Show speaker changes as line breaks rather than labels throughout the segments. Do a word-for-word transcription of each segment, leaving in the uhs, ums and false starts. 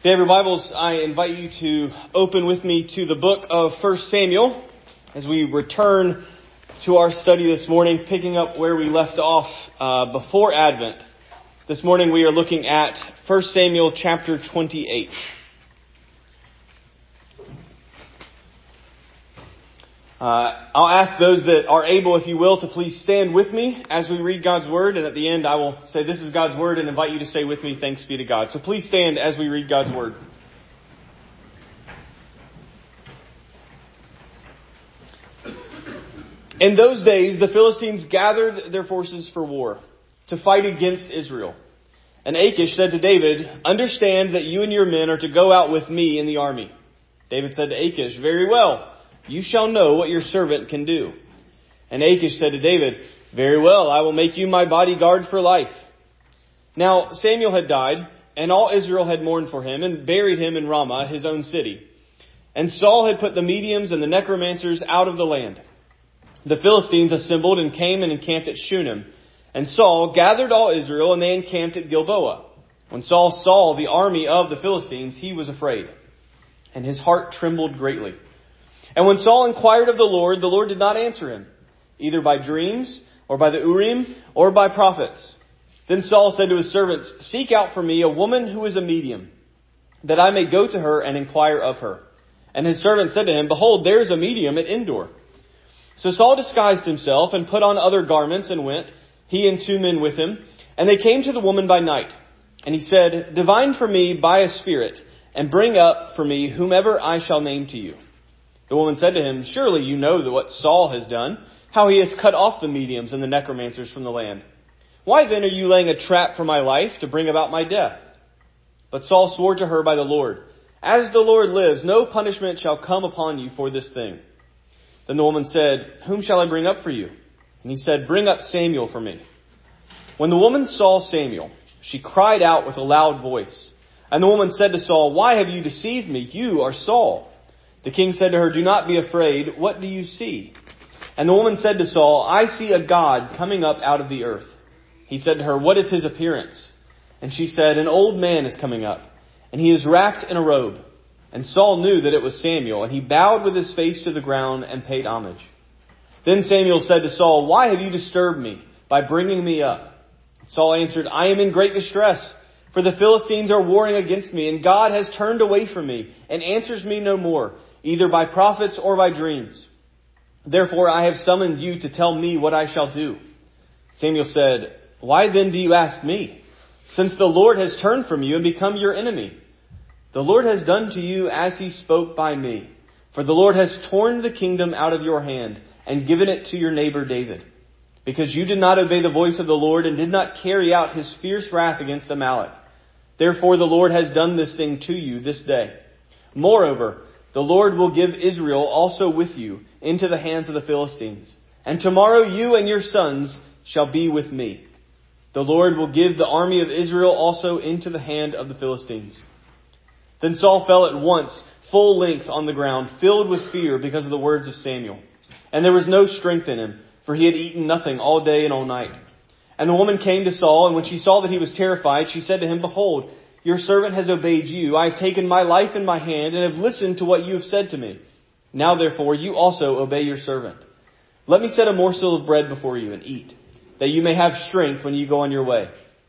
If you have your Bibles, I invite you to open with me to the book of First Samuel as we return to our study this morning, picking up where we left off uh, before Advent. This morning we are looking at First Samuel chapter twenty-eight. Uh, I'll ask those that are able, if you will, to please stand with me as we read God's Word. And at the end, I will say, this is God's Word, and invite you to say with me, thanks be to God. So please stand as we read God's Word. In those days, the Philistines gathered their forces for war to fight against Israel. And Achish said to David, "Understand that you and your men are to go out with me in the army." David said to Achish, "Very well. You shall know what your servant can do." And Achish said to David, "Very well, I will make you my bodyguard for life." Now Samuel had died, and all Israel had mourned for him, and buried him in Ramah, his own city. And Saul had put the mediums and the necromancers out of the land. The Philistines assembled and came and encamped at Shunem. And Saul gathered all Israel, and they encamped at Gilboa. When Saul saw the army of the Philistines, he was afraid, and his heart trembled greatly. And when Saul inquired of the Lord, the Lord did not answer him, either by dreams, or by the Urim, or by prophets. Then Saul said to his servants, "Seek out for me a woman who is a medium, that I may go to her and inquire of her." And his servant said to him, "Behold, there is a medium at Endor." So Saul disguised himself and put on other garments and went, he and two men with him. And they came to the woman by night. And he said, "Divine for me by a spirit, and bring up for me whomever I shall name to you." The woman said to him, "Surely you know that what Saul has done, how he has cut off the mediums and the necromancers from the land. Why then are you laying a trap for my life to bring about my death?" But Saul swore to her by the Lord, "As the Lord lives, no punishment shall come upon you for this thing." Then the woman said, "Whom shall I bring up for you?" And he said, "Bring up Samuel for me." When the woman saw Samuel, she cried out with a loud voice. And the woman said to Saul, "Why have you deceived me? You are Saul." The king said to her, "Do not be afraid. What do you see?" And the woman said to Saul, "I see a god coming up out of the earth." He said to her, "What is his appearance?" And she said, "An old man is coming up, and he is wrapped in a robe." And Saul knew that it was Samuel, and he bowed with his face to the ground and paid homage. Then Samuel said to Saul, "Why have you disturbed me by bringing me up?" Saul answered, "I am in great distress, for the Philistines are warring against me, and God has turned away from me and answers me no more, either by prophets or by dreams. Therefore I have summoned you to tell me what I shall do." Samuel said, "Why then do you ask me, since the Lord has turned from you and become your enemy? The Lord has done to you as he spoke by me, for the Lord has torn the kingdom out of your hand and given it to your neighbor David, because you did not obey the voice of the Lord and did not carry out his fierce wrath against Amalek. Therefore the Lord has done this thing to you this day. Moreover, the Lord will give Israel also with you into the hands of the Philistines. And tomorrow you and your sons shall be with me. The Lord will give the army of Israel also into the hand of the Philistines." Then Saul fell at once, full length on the ground, filled with fear because of the words of Samuel. And there was no strength in him, for he had eaten nothing all day and all night. And the woman came to Saul, and when she saw that he was terrified, she said to him, "Behold, your servant has obeyed you. I have taken my life in my hand and have listened to what you have said to me. Now therefore you also obey your servant. Let me set a morsel of bread before you and eat, that you may have strength when you go on your way."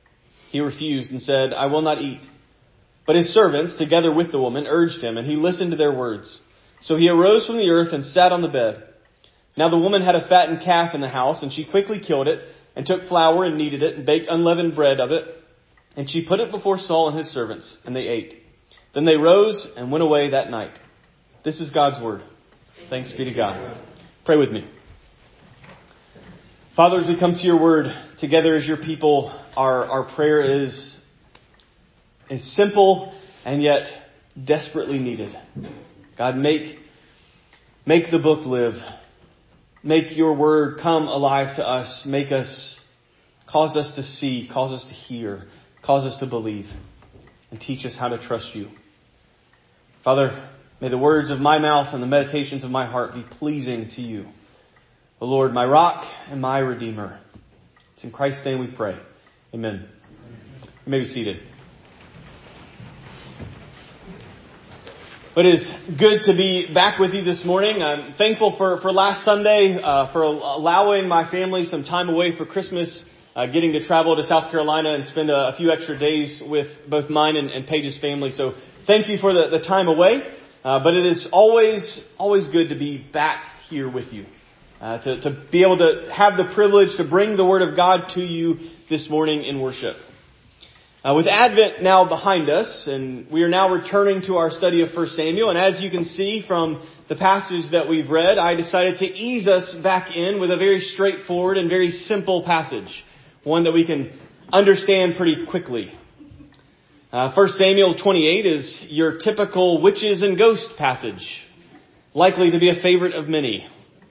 He refused and said, "I will not eat." But his servants, together with the woman, urged him, and he listened to their words. So he arose from the earth and sat on the bed. Now the woman had a fattened calf in the house, and she quickly killed it, and took flour and kneaded it, and baked unleavened bread of it. And she put it before Saul and his servants, and they ate. Then they rose and went away that night. This is God's word. Thanks be to God. Pray with me. Father, as we come to your word together as your people, our, our prayer is, is simple and yet desperately needed. God, make, make the book live. Make your word come alive to us. Make us, cause us to see, cause us to hear, cause us to believe, and teach us how to trust you. Father, may the words of my mouth and the meditations of my heart be pleasing to you, the Lord, my rock and my redeemer. It's in Christ's name we pray. Amen. You may be seated. But it is good to be back with you this morning. I'm thankful for, for last Sunday, uh, for allowing my family some time away for Christmas, uh, getting to travel to South Carolina and spend a, a few extra days with both mine and, and Paige's family. So thank you for the, the time away. Uh, but it is always, always good to be back here with you. Uh, to, to be able to have the privilege to bring the Word of God to you this morning in worship. Uh, with Advent now behind us, and we are now returning to our study of First Samuel, and as you can see from the passage that we've read, I decided to ease us back in with a very straightforward and very simple passage, one that we can understand pretty quickly. Uh, First Samuel twenty-eight is your typical witches and ghost passage, likely to be a favorite of many.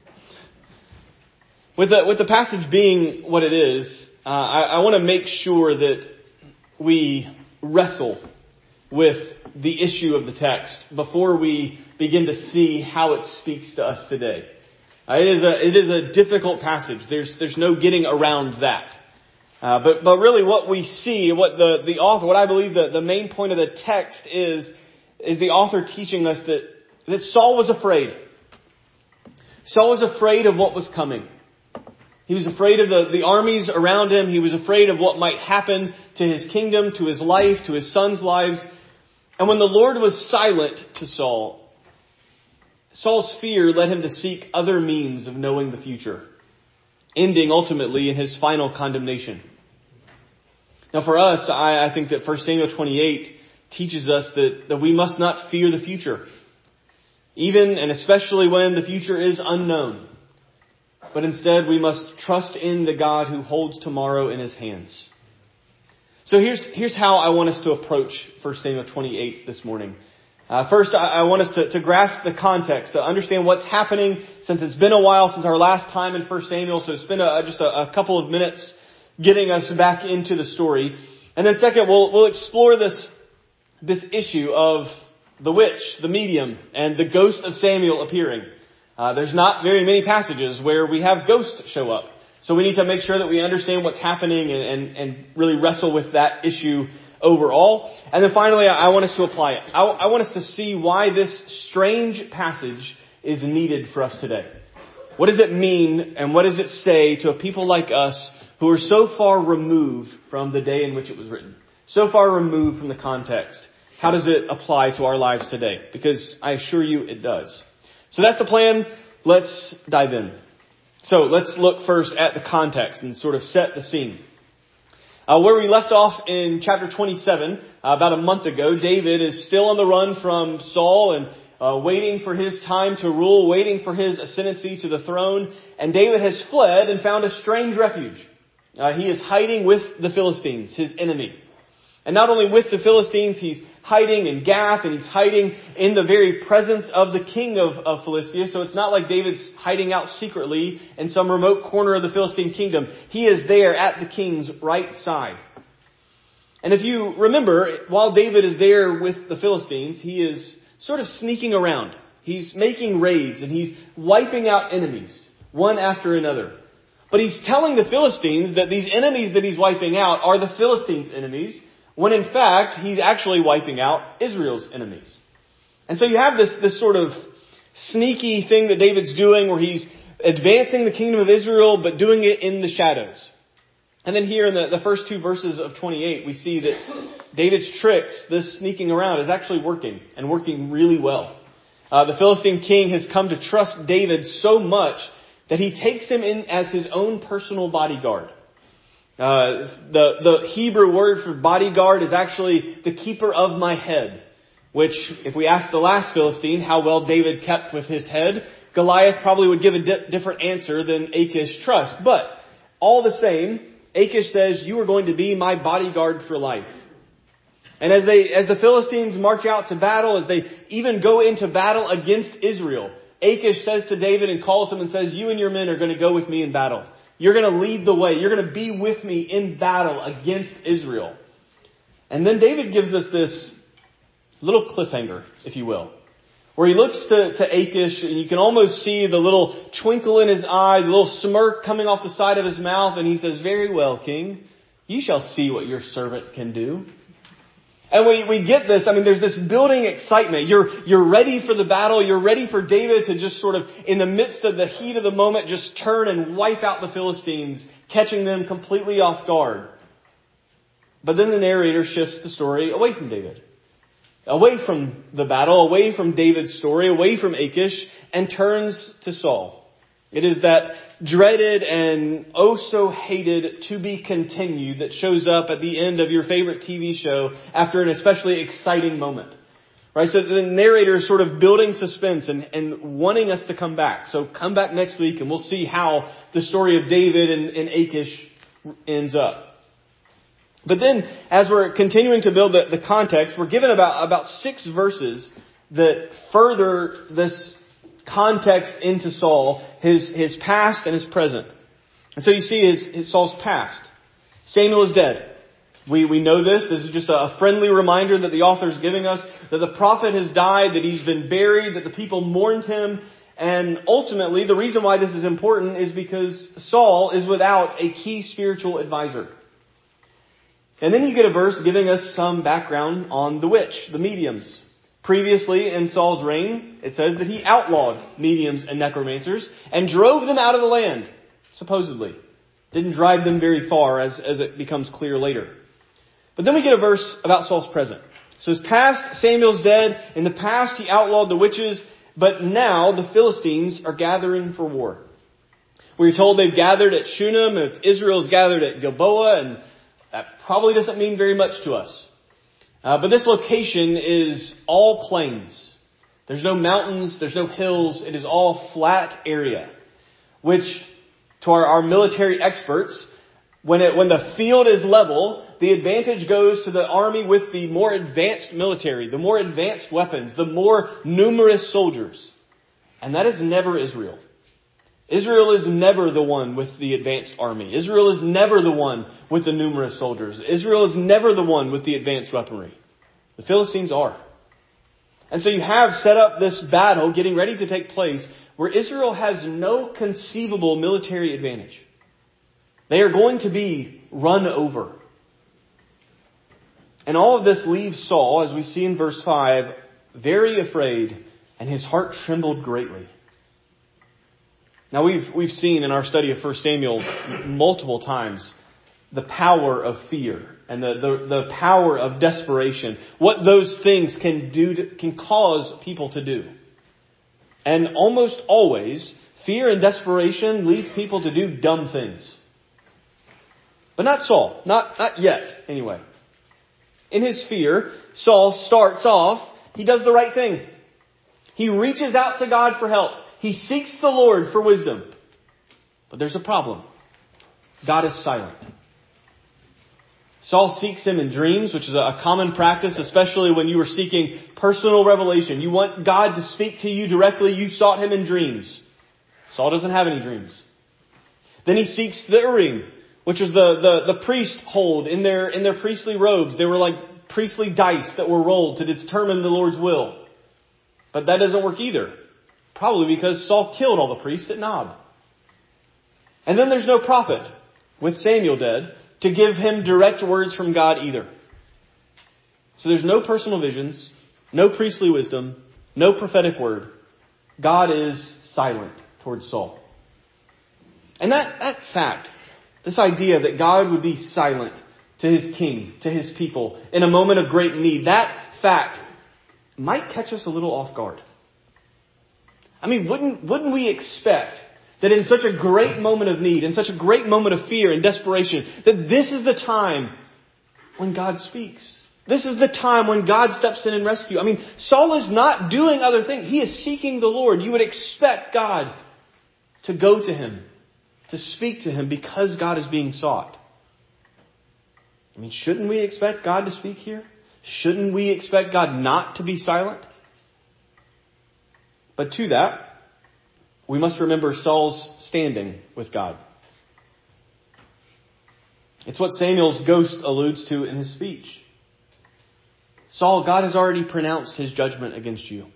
With the, with the passage being what it is, uh, I, I want to make sure that we wrestle with the issue of the text before we begin to see how it speaks to us today. Uh, it is a it is a difficult passage. There's there's no getting around that. Uh, but but really, what we see, what the the author, what I believe the the main point of the text is, is the author teaching us that that Saul was afraid. Saul was afraid of what was coming. He was afraid of the, the armies around him. He was afraid of what might happen to his kingdom, to his life, to his sons' lives. And when the Lord was silent to Saul, Saul's fear led him to seek other means of knowing the future, ending ultimately in his final condemnation. Now for us, I, I think that First Samuel twenty-eight teaches us that, that we must not fear the future, even and especially when the future is unknown. But instead, we must trust in the God who holds tomorrow in His hands. So here's here's how I want us to approach First Samuel twenty-eight this morning. Uh, first, I, I want us to, to grasp the context, to understand what's happening, since it's been a while since our last time in First Samuel. So it's been a, just a, a couple of minutes getting us back into the story. And then second, we'll we'll explore this this issue of the witch, the medium, and the ghost of Samuel appearing. Uh, there's not very many passages where we have ghosts show up. So we need to make sure that we understand what's happening and, and, and really wrestle with that issue overall. And then finally, I want us to apply it. I, I want us to see why this strange passage is needed for us today. What does it mean and what does it say to a people like us who are so far removed from the day in which it was written? So far removed from the context. How does it apply to our lives today? Because I assure you it does. So that's the plan. Let's dive in. So let's look first at the context and sort of set the scene. Uh, where we left off in chapter twenty-seven, uh, about a month ago, David is still on the run from Saul and uh, waiting for his time to rule, waiting for his ascendancy to the throne. And David has fled and found a strange refuge. Uh, he is hiding with the Philistines, his enemy. And not only with the Philistines, he's hiding in Gath, and he's hiding in the very presence of the king of, of Philistia. So it's not like David's hiding out secretly in some remote corner of the Philistine kingdom. He is there at the king's right side. And if you remember, while David is there with the Philistines, he is sort of sneaking around. He's making raids, and he's wiping out enemies, one after another. But he's telling the Philistines that these enemies that he's wiping out are the Philistines' enemies, when in fact, he's actually wiping out Israel's enemies. And so you have this, this sort of sneaky thing that David's doing where he's advancing the kingdom of Israel, but doing it in the shadows. And then here in the, the first two verses of twenty-eight, we see that David's tricks, this sneaking around, is actually working, and working really well. Uh, the Philistine king has come to trust David so much that he takes him in as his own personal bodyguard. Uh, the, the Hebrew word for bodyguard is actually the keeper of my head, which if we ask the last Philistine how well David kept with his head, Goliath probably would give a di- different answer than Achish trusts. But all the same, Achish says, you are going to be my bodyguard for life. And as they, as the Philistines march out to battle, as they even go into battle against Israel, Achish says to David and calls him and says, you and your men are going to go with me in battle. You're going to lead the way. You're going to be with me in battle against Israel. And then David gives us this little cliffhanger, if you will, where he looks to, to Achish, and you can almost see the little twinkle in his eye, the little smirk coming off the side of his mouth, and he says, very well, King, you shall see what your servant can do. And we, we get this. I mean, there's this building excitement. You're, you're ready for the battle. You're ready for David to just sort of, in the midst of the heat of the moment, just turn and wipe out the Philistines, catching them completely off guard. But then the narrator shifts the story away from David. Away from the battle, away from David's story, away from Achish, and turns to Saul. It is that dreaded and oh so hated to be continued that shows up at the end of your favorite T V show after an especially exciting moment. Right? So the narrator is sort of building suspense and, and wanting us to come back. So come back next week and we'll see how the story of David and, and Achish ends up. But then, as we're continuing to build the, the context, we're given about, about six verses that further this context into Saul, his, his past and his present. And so you see his, his Saul's past. Samuel is dead. We, we know this. This is just a friendly reminder that the author is giving us that the prophet has died, that he's been buried, that the people mourned him. And ultimately, the reason why this is important is because Saul is without a key spiritual advisor. And then you get a verse giving us some background on the witch, the mediums. Previously in Saul's reign, it says that he outlawed mediums and necromancers and drove them out of the land, supposedly. Didn't drive them very far, as, as it becomes clear later. But then we get a verse about Saul's present. So his past, Samuel's dead. In the past, he outlawed the witches. But now the Philistines are gathering for war. We're told they've gathered at Shunem. If Israel's gathered at Gilboa, and that probably doesn't mean very much to us. Uh, but this location is all plains. There's no mountains. There's no hills. It is all flat area. Which, to our, our military experts, when it, when the field is level, the advantage goes to the army with the more advanced military, the more advanced weapons, the more numerous soldiers. And that is never Israel. Israel is never the one with the advanced army. Israel is never the one with the numerous soldiers. Israel is never the one with the advanced weaponry. The Philistines are. And so you have set up this battle getting ready to take place where Israel has no conceivable military advantage. They are going to be run over. And all of this leaves Saul, as we see in verse five, very afraid, and his heart trembled greatly. Now we've we've seen in our study of First Samuel multiple times the power of fear and the, the, the power of desperation. What those things can do to, can cause people to do. And almost always, fear and desperation leads people to do dumb things. But not Saul. Not not yet, anyway. In his fear, Saul starts off, he does the right thing. He reaches out to God for help. He seeks the Lord for wisdom. But there's a problem. God is silent. Saul seeks him in dreams, which is a common practice, especially when you are seeking personal revelation. You want God to speak to you directly. You sought him in dreams. Saul doesn't have any dreams. Then he seeks the Urim, which was the, the, the priest hold in their, in their priestly robes. They were like priestly dice that were rolled to determine the Lord's will. But that doesn't work either. Probably because Saul killed all the priests at Nob. And then there's no prophet, with Samuel dead, to give him direct words from God either. So there's no personal visions, no priestly wisdom, no prophetic word. God is silent towards Saul. And that, that fact, this idea that God would be silent to his king, to his people, in a moment of great need, that fact might catch us a little off guard. I mean, wouldn't, wouldn't we expect that in such a great moment of need, in such a great moment of fear and desperation, that this is the time when God speaks? This is the time when God steps in and rescue. I mean, Saul is not doing other things. He is seeking the Lord. You would expect God to go to him, to speak to him, because God is being sought. I mean, shouldn't we expect God to speak here? Shouldn't we expect God not to be silent? But to that, we must remember Saul's standing with God. It's what Samuel's ghost alludes to in his speech. Saul, God has already pronounced his judgment against you.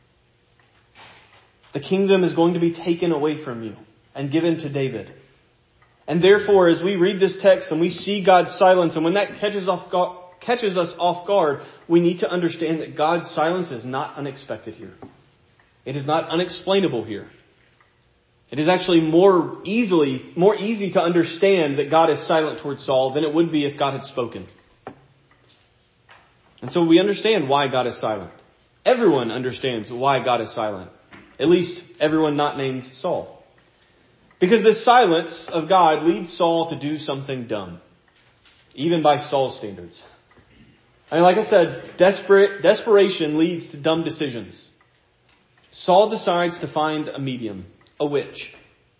The kingdom is going to be taken away from you and given to David. And therefore, as we read this text and we see God's silence, and when that catches off, catches us off guard, we need to understand that God's silence is not unexpected here. It is not unexplainable here. It is actually more easily, more easy to understand that God is silent towards Saul than it would be if God had spoken. And so we understand why God is silent. Everyone understands why God is silent. At least everyone not named Saul. Because the silence of God leads Saul to do something dumb. Even by Saul's standards. I mean, like I said, desperate, desperation leads to dumb decisions. Saul decides to find a medium, a witch.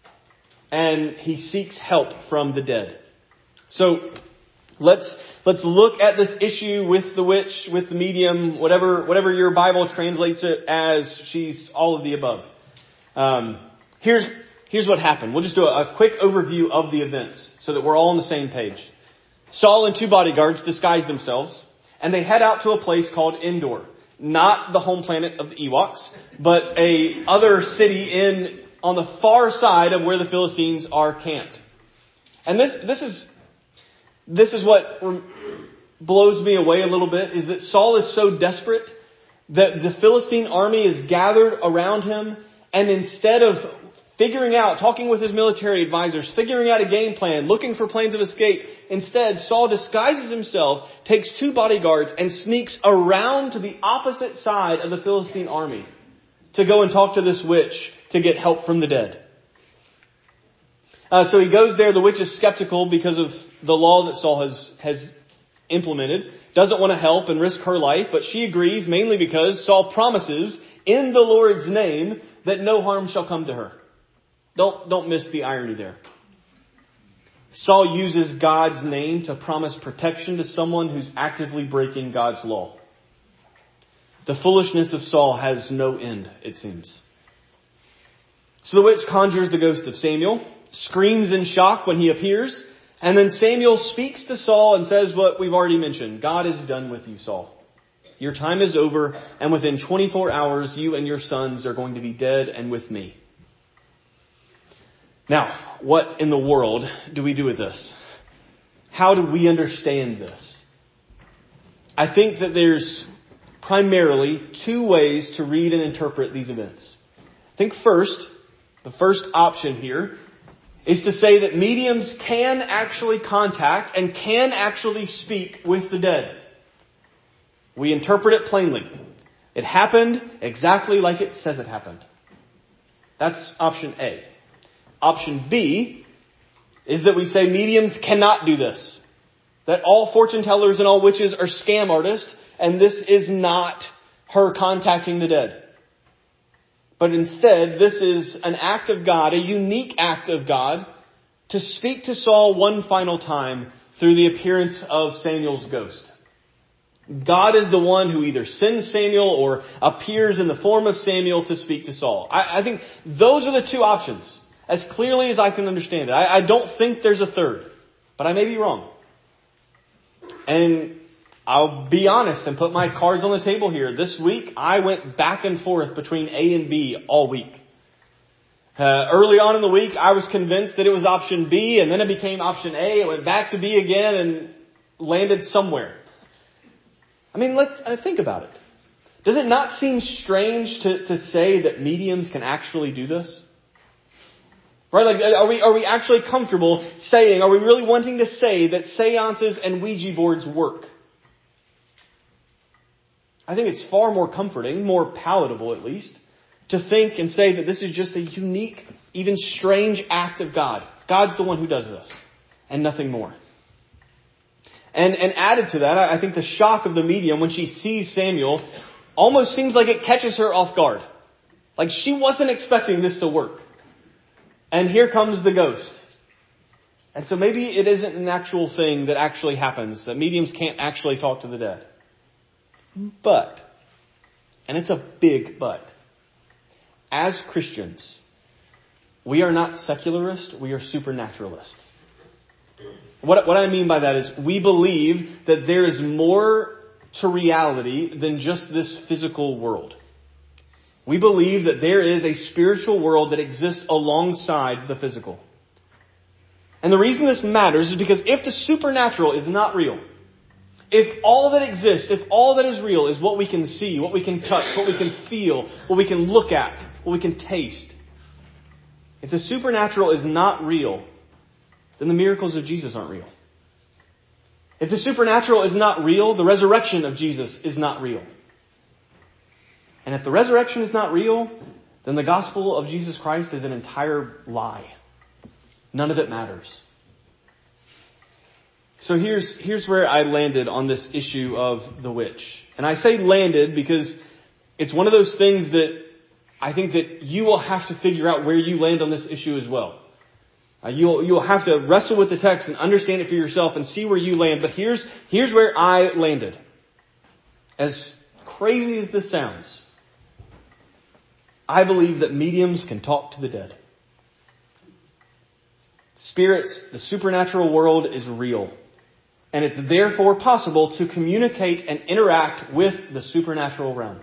And he seeks help from the dead. So, let's let's look at this issue with the witch, with the medium, whatever whatever your Bible translates it as. She's all of the above. Um, here's here's what happened. We'll just do a, a quick overview of the events so that we're all on the same page. Saul and two bodyguards disguise themselves, and they head out to a place called Endor. Not the home planet of the Ewoks, but a other city in on the far side of where the Philistines are camped. And this this is this is what blows me away a little bit, is that Saul is so desperate that the Philistine army is gathered around him, and instead of figuring out, talking with his military advisors, figuring out a game plan, looking for plans of escape, instead Saul disguises himself, takes two bodyguards, and sneaks around to the opposite side of the Philistine army to go and talk to this witch to get help from the dead. Uh, so he goes there. The witch is skeptical because of the law that Saul has, has implemented. Doesn't want to help and risk her life, but she agrees mainly because Saul promises in the Lord's name that no harm shall come to her. Don't, don't miss the irony there. Saul uses God's name to promise protection to someone who's actively breaking God's law. The foolishness of Saul has no end, it seems. So the witch conjures the ghost of Samuel, screams in shock when he appears, and then Samuel speaks to Saul and says what we've already mentioned. God is done with you, Saul. Your time is over, and within twenty-four hours, you and your sons are going to be dead and with me. Now, what in the world do we do with this? How do we understand this? I think that there's primarily two ways to read and interpret these events. I think first, the first option here is to say that mediums can actually contact and can actually speak with the dead. We interpret it plainly. It happened exactly like it says it happened. That's option A. Option B is that we say mediums cannot do this. That all fortune tellers and all witches are scam artists, and this is not her contacting the dead. But instead, this is an act of God, a unique act of God, to speak to Saul one final time through the appearance of Samuel's ghost. God is the one who either sends Samuel or appears in the form of Samuel to speak to Saul. I, I think those are the two options, as clearly as I can understand it. I, I don't think there's a third, but I may be wrong. And I'll be honest and put my cards on the table here. This week, I went back and forth between A and B all week. Uh, early on in the week, I was convinced that it was option B, and then it became option A. It went back to B again and landed somewhere. I mean, let's uh, think about it. Does it not seem strange to, to say that mediums can actually do this? Right? Like, are we, are we actually comfortable saying, are we really wanting to say that seances and Ouija boards work? I think it's far more comforting, more palatable at least, to think and say that this is just a unique, even strange act of God. God's the one who does this, and nothing more. And, and added to that, I think the shock of the medium when she sees Samuel almost seems like it catches her off guard. Like she wasn't expecting this to work. And here comes the ghost. And so maybe it isn't an actual thing that actually happens, that mediums can't actually talk to the dead. But, and it's a big but, as Christians, we are not secularist, we are supernaturalist. What, what I mean by that is we believe that there is more to reality than just this physical world. We believe that there is a spiritual world that exists alongside the physical. And the reason this matters is because if the supernatural is not real, If all that exists, if all that is real is what we can see, what we can touch, what we can feel, what we can look at, what we can taste, if the supernatural is not real, then the miracles of Jesus aren't real. If the supernatural is not real, the resurrection of Jesus is not real. And if the resurrection is not real, then the gospel of Jesus Christ is an entire lie. None of it matters. So here's here's where I landed on this issue of the witch. And I say landed because it's one of those things that I think that you will have to figure out where you land on this issue as well. Uh, you'll you'll have to wrestle with the text and understand it for yourself and see where you land. But here's here's where I landed. As crazy as this sounds, I believe that mediums can talk to the dead. Spirits, the supernatural world is real. And it's therefore possible to communicate and interact with the supernatural realm.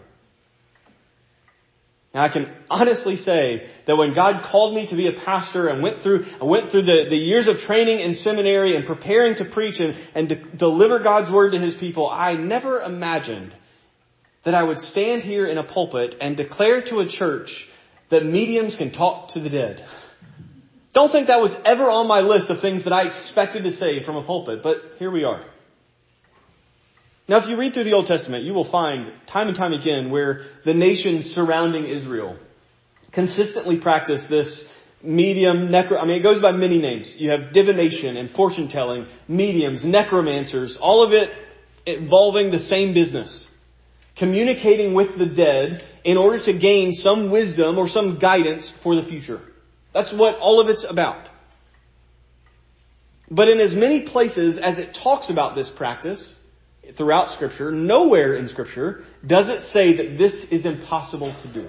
Now I can honestly say that when God called me to be a pastor and went through, I went through the, the years of training in seminary and preparing to preach and, and to deliver God's word to His people, I never imagined that I would stand here in a pulpit and declare to a church that mediums can talk to the dead. Don't think that was ever on my list of things that I expected to say from a pulpit, but here we are. Now, if you read through the Old Testament, you will find time and time again where the nations surrounding Israel consistently practice this medium, necro, I mean, it goes by many names. You have divination and fortune telling, mediums, necromancers, all of it involving the same business. Communicating with the dead in order to gain some wisdom or some guidance for the future. That's what all of it's about. But in as many places as it talks about this practice throughout Scripture, nowhere in Scripture does it say that this is impossible to do.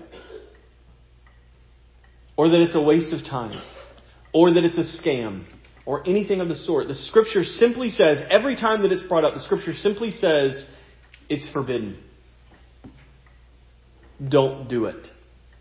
Or that it's a waste of time. Or that it's a scam. Or anything of the sort. The Scripture simply says, every time that it's brought up, the Scripture simply says, it's forbidden. Don't do it.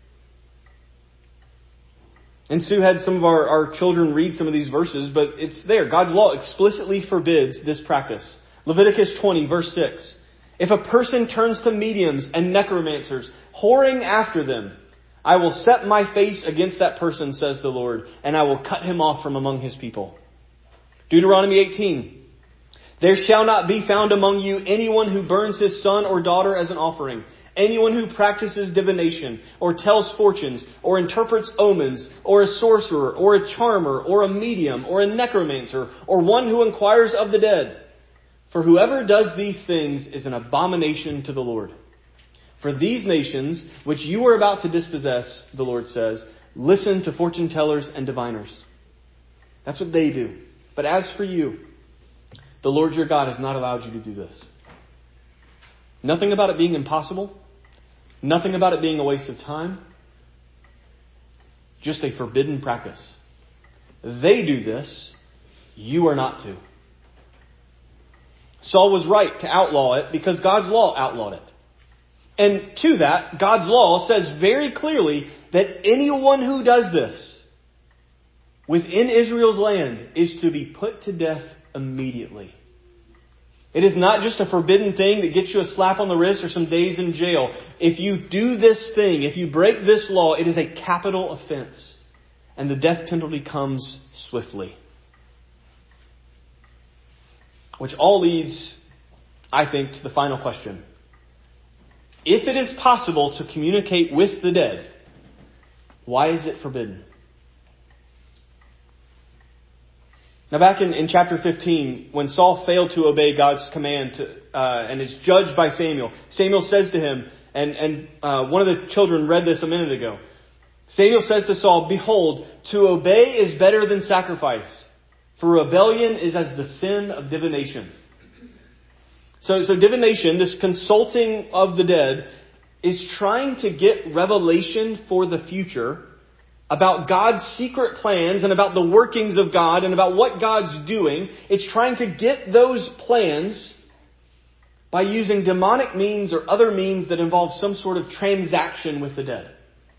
And Sue had some of our, our children read some of these verses, but it's there. God's law explicitly forbids this practice. Leviticus twenty, verse six. If a person turns to mediums and necromancers, whoring after them, I will set my face against that person, says the Lord, and I will cut him off from among his people. Deuteronomy eighteen. There shall not be found among you anyone who burns his son or daughter as an offering. Anyone who practices divination, or tells fortunes, or interprets omens, or a sorcerer, or a charmer, or a medium, or a necromancer, or one who inquires of the dead. For whoever does these things is an abomination to the Lord. For these nations, which you are about to dispossess, the Lord says, listen to fortune tellers and diviners. That's what they do. But as for you, the Lord your God has not allowed you to do this. Nothing about it being impossible. Nothing about it being a waste of time. Just a forbidden practice. They do this. You are not to. Saul was right to outlaw it because God's law outlawed it. And to that, God's law says very clearly that anyone who does this within Israel's land is to be put to death immediately. It is not just a forbidden thing that gets you a slap on the wrist or some days in jail. If you do this thing, if you break this law, it is a capital offense. And the death penalty comes swiftly. Which all leads, I think, to the final question. If it is possible to communicate with the dead, why is it forbidden? Now back in, in chapter fifteen, when Saul failed to obey God's command to, uh, and is judged by Samuel, Samuel says to him, and, and uh, one of the children read this a minute ago. Samuel says to Saul, behold, to obey is better than sacrifice, for rebellion is as the sin of divination. So, so divination, this consulting of the dead, is trying to get revelation for the future about God's secret plans and about the workings of God and about what God's doing. It's trying to get those plans by using demonic means or other means that involve some sort of transaction with the dead.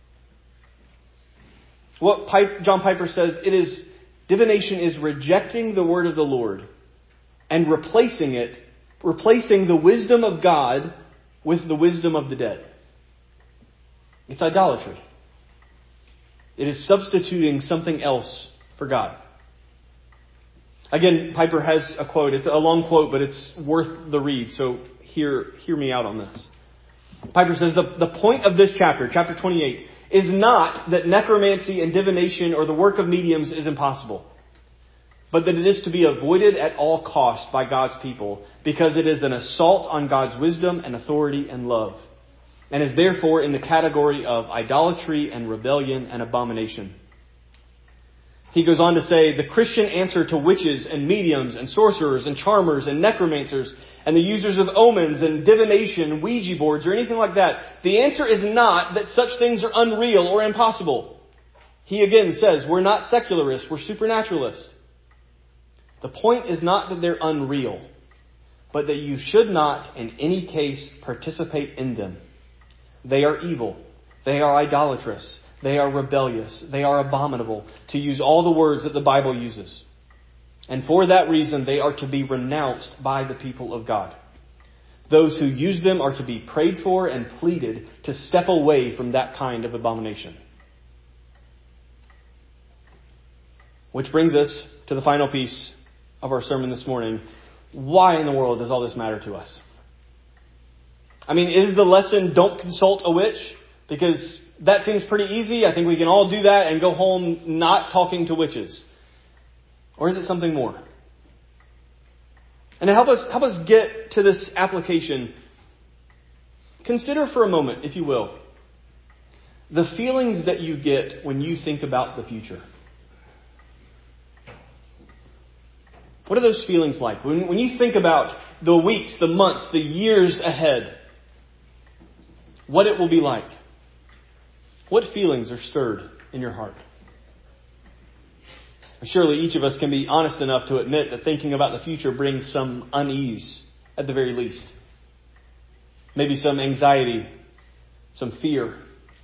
What Pipe, John Piper says, it is divination is rejecting the word of the Lord and replacing it replacing the wisdom of God with the wisdom of the dead. It's idolatry. It is substituting something else for God. Again, Piper has a quote. It's a long quote, but it's worth the read. So hear, hear me out on this. Piper says, the, the point of this chapter, chapter twenty-eight, is not that necromancy and divination or the work of mediums is impossible, but that it is to be avoided at all costs by God's people, because it is an assault on God's wisdom and authority and love, and is therefore in the category of idolatry and rebellion and abomination. He goes on to say, the Christian answer to witches and mediums and sorcerers and charmers and necromancers and the users of omens and divination, Ouija boards or anything like that, the answer is not that such things are unreal or impossible. He again says, we're not secularists, we're supernaturalists. The point is not that they're unreal, but that you should not in any case participate in them. They are evil. They are idolatrous. They are rebellious. They are abominable, to use all the words that the Bible uses. And for that reason, they are to be renounced by the people of God. Those who use them are to be prayed for and pleaded to step away from that kind of abomination. Which brings us to the final piece of our sermon this morning. Why in the world does all this matter to us? I mean, is the lesson don't consult a witch? Because that seems pretty easy. I think we can all do that and go home not talking to witches. Or is it something more? And to help us, help us get to this application, consider for a moment, if you will, the feelings that you get when you think about the future. What are those feelings like? When, when you think about the weeks, the months, the years ahead, what it will be like. What feelings are stirred in your heart? Surely each of us can be honest enough to admit that thinking about the future brings some unease, at the very least. Maybe some anxiety, some fear.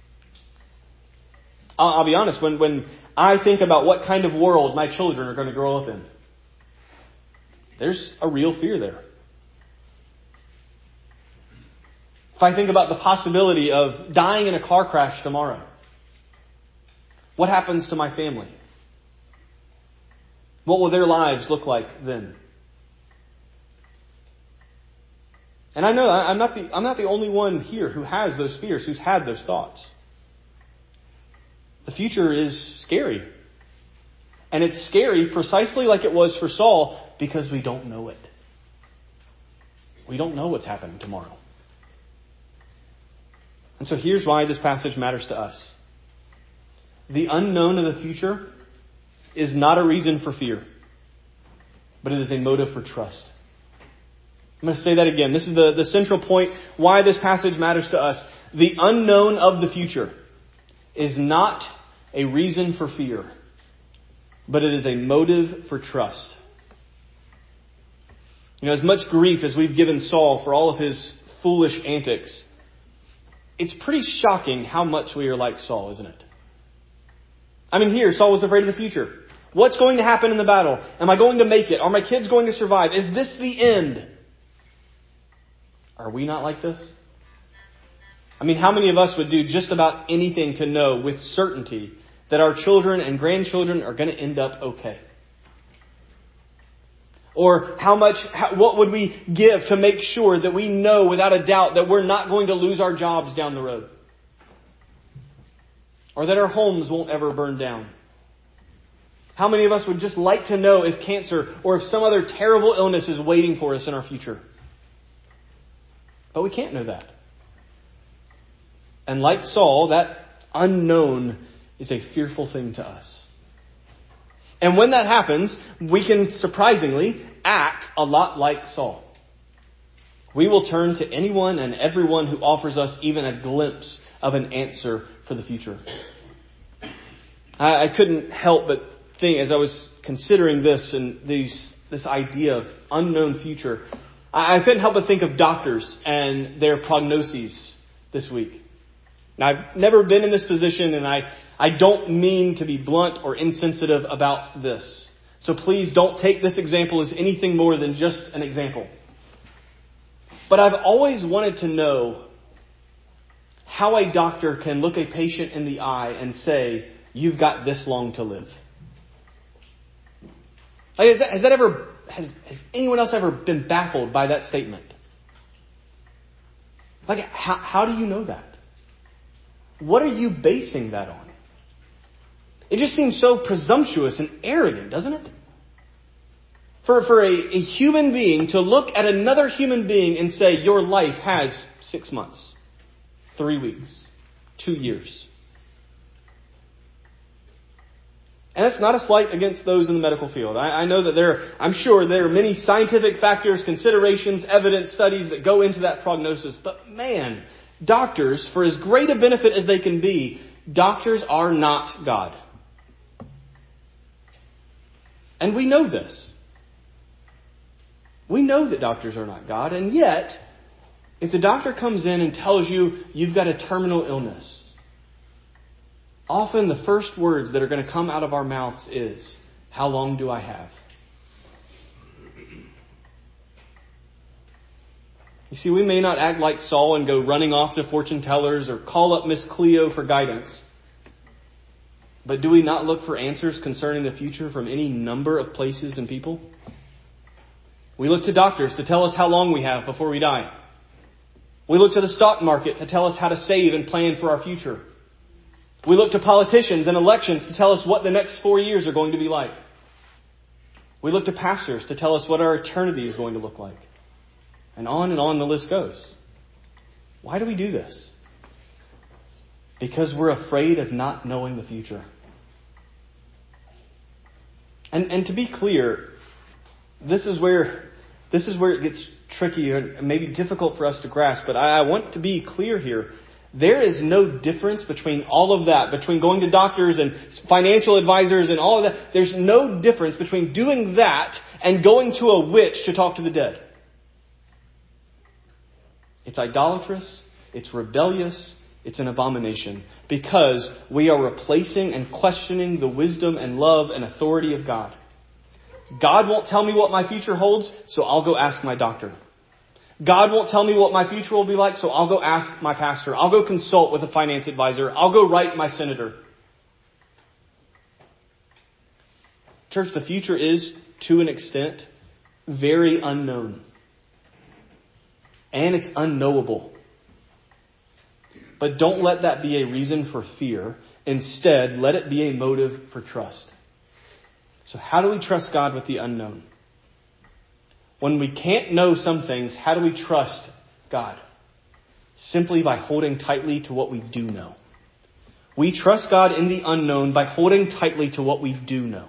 I'll, I'll be honest, when, when I think about what kind of world my children are going to grow up in, there's a real fear there. If I think about the possibility of dying in a car crash tomorrow, what happens to my family? What will their lives look like then? And I know I'm not the I'm not the only one here who has those fears, who's had those thoughts. The future is scary. And it's scary precisely like it was for Saul because we don't know it. We don't know what's happening tomorrow. And so here's why this passage matters to us. The unknown of the future is not a reason for fear, but it is a motive for trust. I'm going to say that again. This is the, the central point why this passage matters to us. The unknown of the future is not a reason for fear, but it is a motive for trust. You know, as much grief as we've given Saul for all of his foolish antics, it's pretty shocking how much we are like Saul, isn't it? I mean, here, Saul was afraid of the future. What's going to happen in the battle? Am I going to make it? Are my kids going to survive? Is this the end? Are we not like this? I mean, how many of us would do just about anything to know with certainty that our children and grandchildren are going to end up okay? Or how much, how, what would we give to make sure that we know without a doubt that we're not going to lose our jobs down the road? Or that our homes won't ever burn down? How many of us would just like to know if cancer or if some other terrible illness is waiting for us in our future? But we can't know that. And like Saul, that unknown is a fearful thing to us. And when that happens, we can surprisingly act a lot like Saul. We will turn to anyone and everyone who offers us even a glimpse of an answer for the future. I, I couldn't help but think, as I was considering this and these this idea of unknown future, I, I couldn't help but think of doctors and their prognoses this week. Now, I've never been in this position, and I, I don't mean to be blunt or insensitive about this. So please don't take this example as anything more than just an example. But I've always wanted to know how a doctor can look a patient in the eye and say, you've got this long to live. Like, has, that, has that ever, has, has anyone else ever been baffled by that statement? Like, how, how do you know that? What are you basing that on? It just seems so presumptuous and arrogant, doesn't it? For, for a, a human being to look at another human being and say, your life has six months, three weeks, two years. And that's not a slight against those in the medical field. I, I know that there, I'm sure there are many scientific factors, considerations, evidence, studies that go into that prognosis. But man, doctors, for as great a benefit as they can be, doctors are not God. And we know this. We know that doctors are not God, and yet, if the doctor comes in and tells you you've got a terminal illness, often the first words that are going to come out of our mouths is, how long do I have? You see, we may not act like Saul and go running off to fortune tellers or call up Miss Cleo for guidance. But do we not look for answers concerning the future from any number of places and people? We look to doctors to tell us how long we have before we die. We look to the stock market to tell us how to save and plan for our future. We look to politicians and elections to tell us what the next four years are going to be like. We look to pastors to tell us what our eternity is going to look like. And on and on the list goes. Why do we do this? Because we're afraid of not knowing the future. And and to be clear, this is where this is where it gets tricky and maybe difficult for us to grasp. But I, I want to be clear here. There is no difference between all of that, between going to doctors and financial advisors and all of that. There's no difference between doing that and going to a witch to talk to the dead. It's idolatrous. It's rebellious. It's an abomination because we are replacing and questioning the wisdom and love and authority of God. God won't tell me what my future holds, so I'll go ask my doctor. God won't tell me what my future will be like, so I'll go ask my pastor. I'll go consult with a finance advisor. I'll go write my senator. Church, the future is, to an extent, very unknown. And it's unknowable. But don't let that be a reason for fear. Instead, let it be a motive for trust. So how do we trust God with the unknown? When we can't know some things, how do we trust God? Simply by holding tightly to what we do know. We trust God in the unknown by holding tightly to what we do know.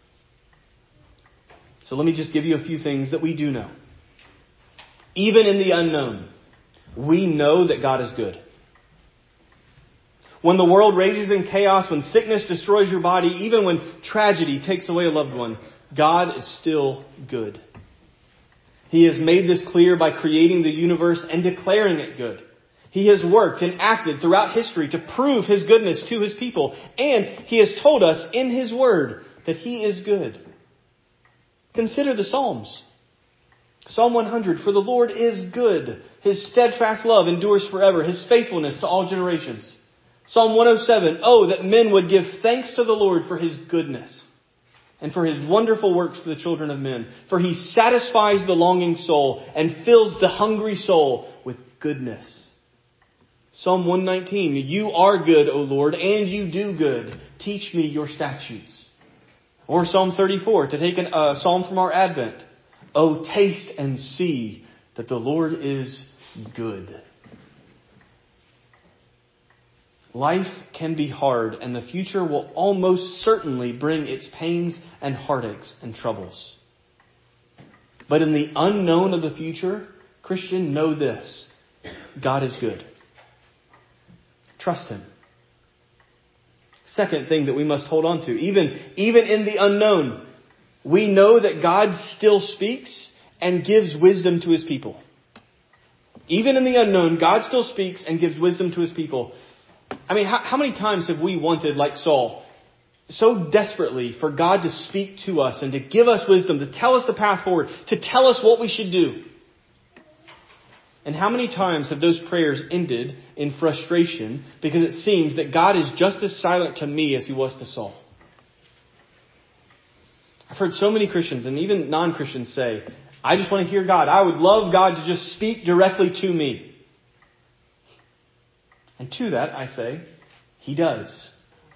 So let me just give you a few things that we do know. Even in the unknown, we know that God is good. When the world rages in chaos, when sickness destroys your body, even when tragedy takes away a loved one, God is still good. He has made this clear by creating the universe and declaring it good. He has worked and acted throughout history to prove His goodness to His people. And He has told us in His Word that He is good. Consider the Psalms. Psalm one hundred, for the Lord is good. His steadfast love endures forever. His faithfulness to all generations. Psalm one oh seven, oh, that men would give thanks to the Lord for His goodness and for His wonderful works to the children of men. For He satisfies the longing soul and fills the hungry soul with goodness. Psalm one nineteen, you are good, O Lord, and you do good. Teach me your statutes. Or Psalm thirty-four, to take a uh, psalm from our Advent. Oh, taste and see that the Lord is good. Life can be hard, and the future will almost certainly bring its pains and heartaches and troubles. But in the unknown of the future, Christian, know this. God is good. Trust Him. Second thing that we must hold on to, even, even in the unknown, we know that God still speaks and gives wisdom to His people. Even in the unknown, God still speaks and gives wisdom to His people. I mean, how, how many times have we wanted, like Saul, so desperately for God to speak to us and to give us wisdom, to tell us the path forward, to tell us what we should do? And how many times have those prayers ended in frustration because it seems that God is just as silent to me as he was to Saul? I've heard so many Christians and even non-Christians say, I just want to hear God. I would love God to just speak directly to me. And to that, I say, he does.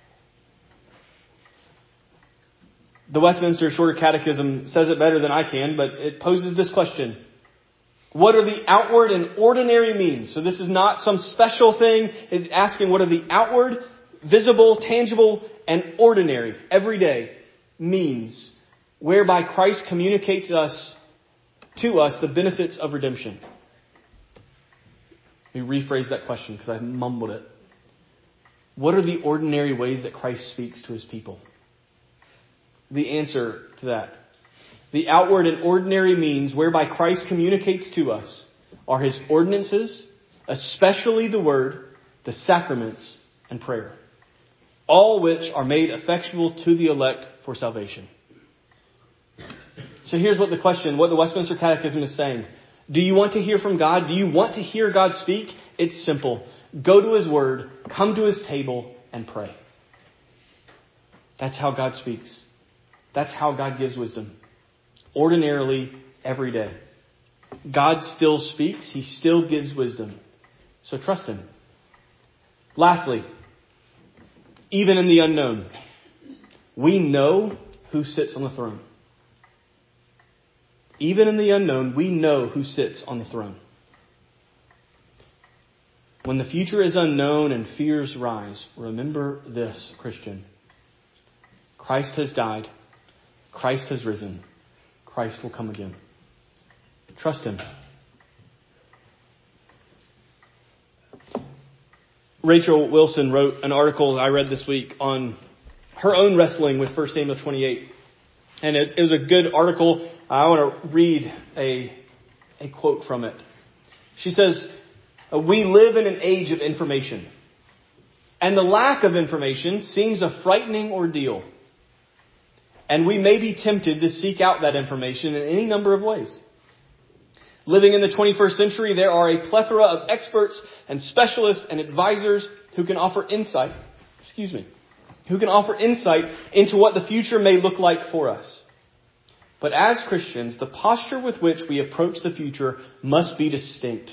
The Westminster Shorter Catechism says it better than I can, but it poses this question. What are the outward and ordinary means? So this is not some special thing. It's asking what are the outward, visible, tangible, and ordinary, everyday means whereby Christ communicates us to us the benefits of redemption. Let me rephrase that question because I mumbled it. What are the ordinary ways that Christ speaks to his people? The answer to that. The outward and ordinary means whereby Christ communicates to us are his ordinances, especially the word, the sacraments, and prayer. All which are made effectual to the elect for salvation. So here's what the question, what the Westminster Catechism is saying. Do you want to hear from God? Do you want to hear God speak? It's simple. Go to his word, come to his table, and pray. That's how God speaks. That's how God gives wisdom. Ordinarily, every day. God still speaks. He still gives wisdom. So trust him. Lastly, even in the unknown, we know who sits on the throne. Even in the unknown, we know who sits on the throne. When the future is unknown and fears rise, remember this, Christian. Christ has died. Christ has risen. Christ will come again. Trust him. Rachel Wilson wrote an article I read this week on her own wrestling with First Samuel twenty-eight. And it, it was a good article. I want to read a, a quote from it. She says, we live in an age of information. And the lack of information seems a frightening ordeal. And we may be tempted to seek out that information in any number of ways. Living in the twenty-first century, there are a plethora of experts and specialists and advisors who can offer insight, excuse me, who can offer insight into what the future may look like for us. But as Christians, the posture with which we approach the future must be distinct.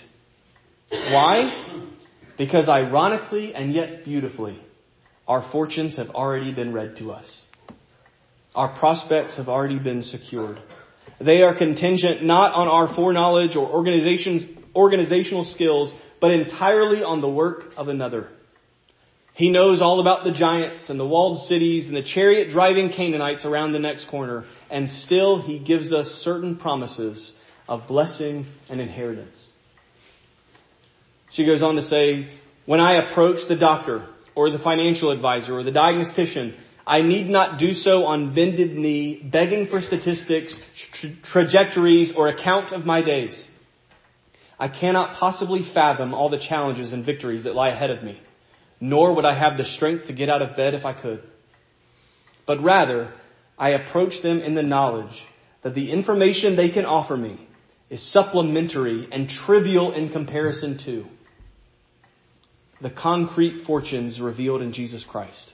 Why? Because ironically and yet beautifully, our fortunes have already been read to us. Our prospects have already been secured. They are contingent not on our foreknowledge or organization's organizational skills, but entirely on the work of another. He knows all about the giants and the walled cities and the chariot-driving Canaanites around the next corner. And still he gives us certain promises of blessing and inheritance. She goes on to say, when I approach the doctor or the financial advisor or the diagnostician, I need not do so on bended knee, begging for statistics, tra- trajectories, or account of my days. I cannot possibly fathom all the challenges and victories that lie ahead of me, nor would I have the strength to get out of bed if I could. But rather, I approach them in the knowledge that the information they can offer me is supplementary and trivial in comparison to the concrete fortunes revealed in Jesus Christ.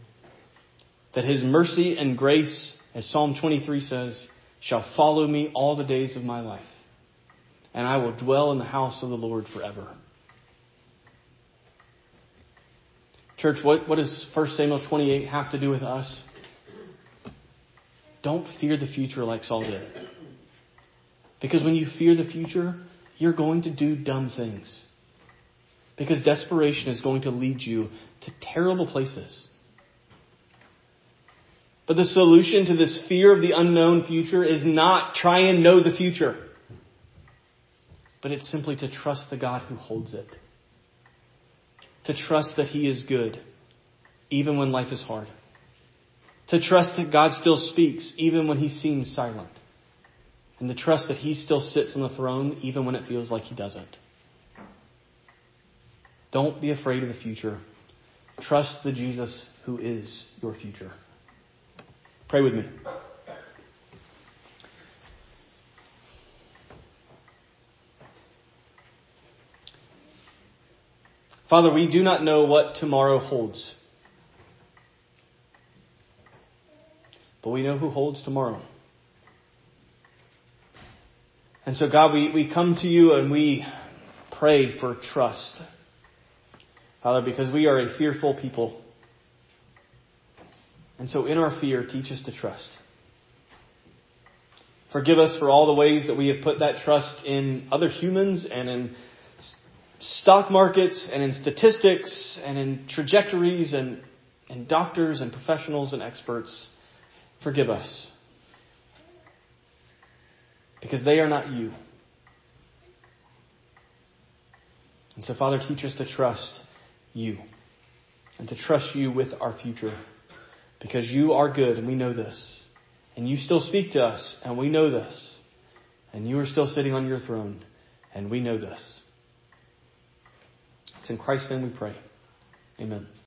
That his mercy and grace, as Psalm twenty-three says, shall follow me all the days of my life. And I will dwell in the house of the Lord forever. Church, what, what does First Samuel twenty-eight have to do with us? Don't fear the future like Saul did. Because when you fear the future, you're going to do dumb things. Because desperation is going to lead you to terrible places. But the solution to this fear of the unknown future is not try and know the future. But it's simply to trust the God who holds it. To trust that he is good, even when life is hard. To trust that God still speaks, even when he seems silent. And to trust that he still sits on the throne, even when it feels like he doesn't. Don't be afraid of the future. Trust the Jesus who is your future. Pray with me. Father, we do not know what tomorrow holds. But we know who holds tomorrow. And so, God, we, we come to you and we pray for trust. Father, because we are a fearful people. And so in our fear, teach us to trust. Forgive us for all the ways that we have put that trust in other humans and in stock markets and in statistics and in trajectories and in doctors and professionals and experts. Forgive us. Because they are not you. And so, Father, teach us to trust you. And to trust you with our future. Because you are good and we know this. And you still speak to us and we know this. And you are still sitting on your throne and we know this. It's in Christ's name we pray. Amen.